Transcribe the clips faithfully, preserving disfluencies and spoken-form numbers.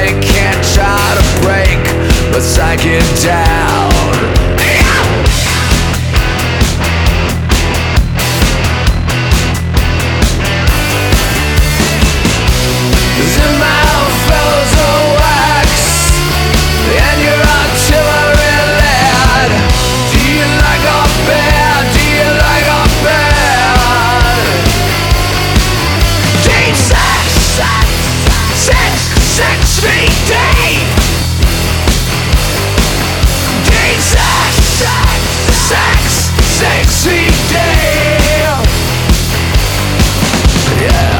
break, can't try to break my psyche down. Your mouth fills with wax, and your artillery lead. Do you like our band? Do you like our band? Deep sex, sex, sex, six feet deep. Deep sex, sex, sex, six feet deep. Yeah.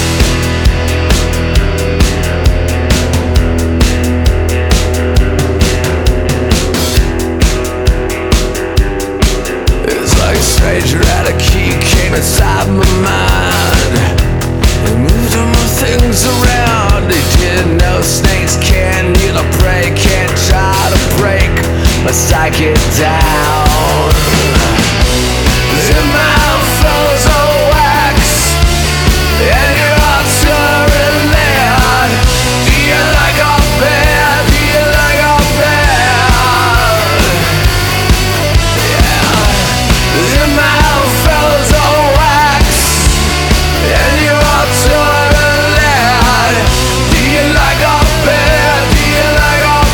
Stranger at a key came inside my mind and moved all my things around. They didn't know snakes can't kneel or pray, can't try to break my psyche down. Your mouth fills of wax, and your artillery lead. Do you like our band? Do you like our band? Yeah. Your mouth fills of wax, and your artillery lead. Do you like our band? Do you like our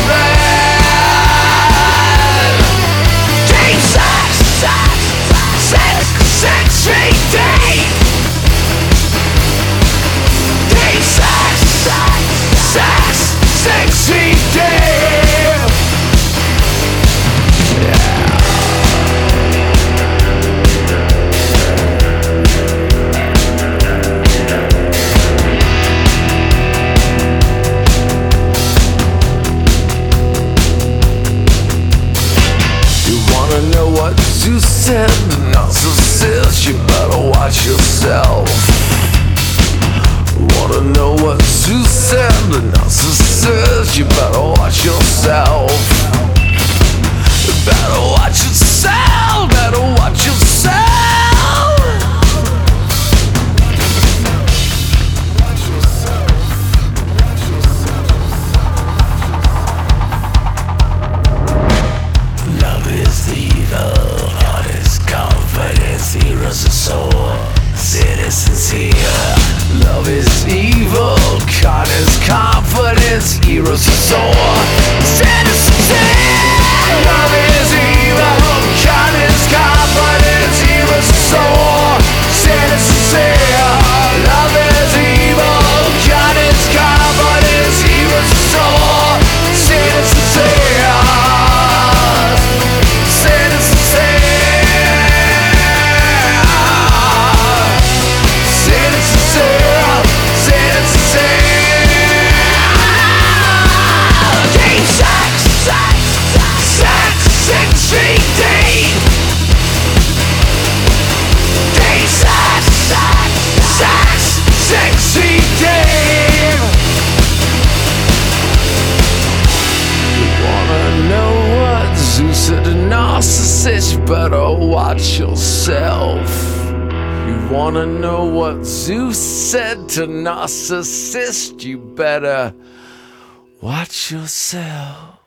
band? Deep sex, sex, sex, six feet deep. Deep sex, sex, sex, six feet deep. Yeah. Know what you said, narcissist, you better watch yourself. Wanna know what you said, narcissist, you better watch yourself. Better watch yourself, better watch yourself. Heroes are sore, citizens here. Love is evil, kindness, confidence. Heroes are sore, citizens here. Love is evil, kindness, confidence. Heroes are sore, citizens here. Love is evil, kindness, confidence. Heroes are sore, citizens here. Citizens here. Narcissist, you better watch yourself. You wanna know what Zeus said to narcissist? You better watch yourself.